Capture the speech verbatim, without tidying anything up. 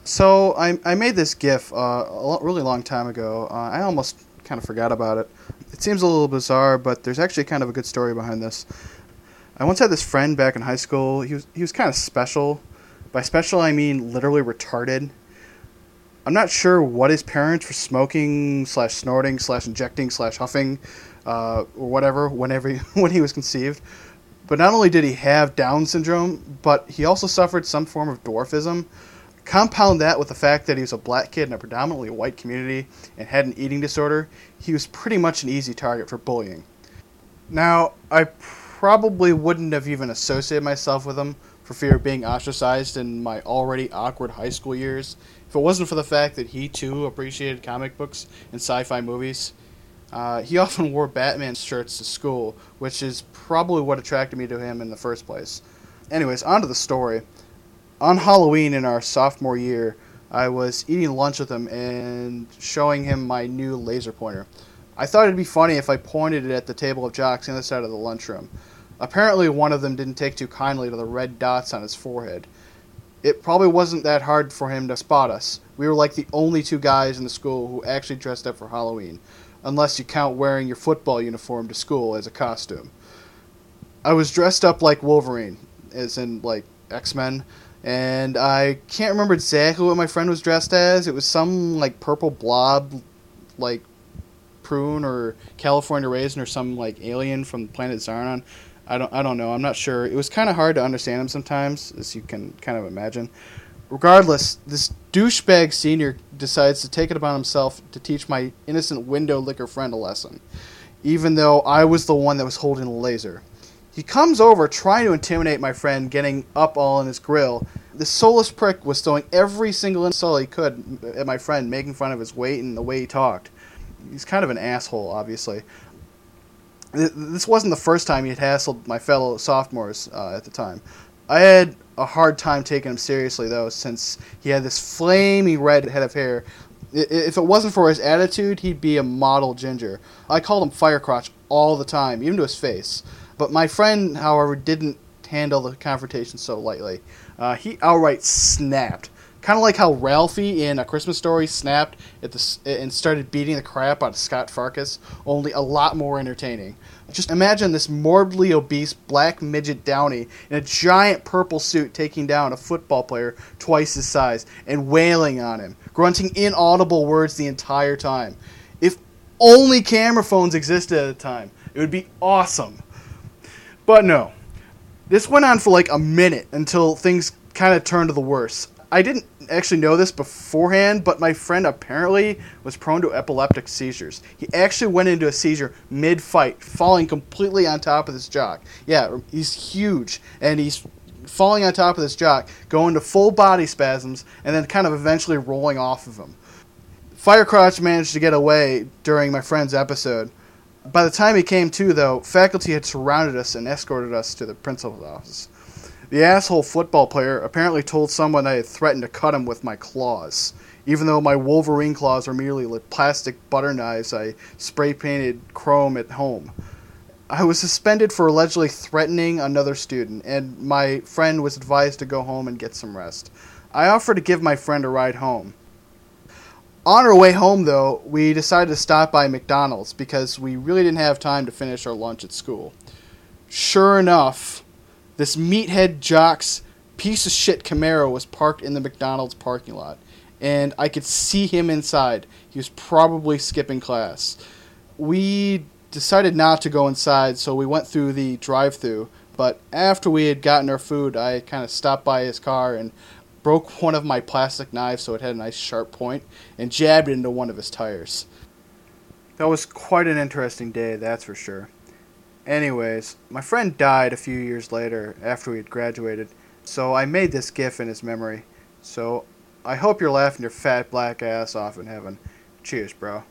So I, I made this GIF uh, a lo- really long time ago. Uh, I almost kind of forgot about it. It seems a little bizarre, but there's actually kind of a good story behind this. I once had this friend back in high school. He was he was kind of special. By special, I mean literally retarded. I'm not sure what his parents were smoking slash snorting slash injecting slash huffing, uh, or whatever whenever he, when he was conceived. But not only did he have Down syndrome, but he also suffered some form of dwarfism. Compound that with the fact that he was a black kid in a predominantly white community and had an eating disorder, he was pretty much an easy target for bullying. Now, I probably wouldn't have even associated myself with him for fear of being ostracized in my already awkward high school years if it wasn't for the fact that he too appreciated comic books and sci-fi movies. Uh, he often wore Batman shirts to school, which is probably what attracted me to him in the first place. Anyways, on to the story. On Halloween in our sophomore year, I was eating lunch with him and showing him my new laser pointer. I thought it'd be funny if I pointed it at the table of jocks on the other side of the lunchroom. Apparently one of them didn't take too kindly to the red dots on his forehead. It probably wasn't that hard for him to spot us. We were like the only two guys in the school who actually dressed up for Halloween, unless you count wearing your football uniform to school as a costume. I was dressed up like Wolverine, as in like X-Men, and I can't remember exactly what my friend was dressed as. It was some like purple blob, like prune or California raisin or some like alien from planet Zarnon. I don't I don't know. I'm not sure. It was kind of hard to understand him sometimes, as you can kind of imagine. Regardless, this douchebag senior decides to take it upon himself to teach my innocent window licker friend a lesson, even though I was the one that was holding the laser. He comes over trying to intimidate my friend, getting up all in his grill. This soulless prick was throwing every single insult he could at my friend, making fun of his weight and the way he talked. He's kind of an asshole, obviously. This wasn't the first time he had hassled my fellow sophomores uh, at the time. I had a hard time taking him seriously, though, since he had this flaming red head of hair. If it wasn't for his attitude, he'd be a model ginger. I called him Firecrotch all the time, even to his face. But my friend, however, didn't handle the confrontation so lightly. Uh, he outright snapped. Kind of like how Ralphie in A Christmas Story snapped at the, and started beating the crap out of Scott Farkas, only a lot more entertaining. Just imagine this morbidly obese black midget Downey in a giant purple suit taking down a football player twice his size and wailing on him, grunting inaudible words the entire time. If only camera phones existed at the time, it would be awesome. But no. This went on for like a minute until things kind of turned to the worse. I didn't actually know this beforehand, but my friend apparently was prone to epileptic seizures. He actually went into a seizure mid-fight, falling completely on top of this jock. Yeah, he's huge, and he's falling on top of this jock, going to full body spasms, and then kind of eventually rolling off of him. Firecrotch managed to get away during my friend's episode. By the time he came to, though, faculty had surrounded us and escorted us to the principal's office. The asshole football player apparently told someone I had threatened to cut him with my claws, even though my Wolverine claws were merely like plastic butter knives I spray-painted chrome at home. I was suspended for allegedly threatening another student, and my friend was advised to go home and get some rest. I offered to give my friend a ride home. On our way home, though, we decided to stop by McDonald's because we really didn't have time to finish our lunch at school. Sure enough, this meathead jock's piece of shit Camaro was parked in the McDonald's parking lot, and I could see him inside. He was probably skipping class. We decided not to go inside, so we went through the drive-thru, but after we had gotten our food, I kind of stopped by his car and broke one of my plastic knives so it had a nice sharp point, and jabbed it into one of his tires. That was quite an interesting day, that's for sure. Anyways, my friend died a few years later after we had graduated, so I made this GIF in his memory. So I hope you're laughing your fat black ass off in heaven. Cheers, bro.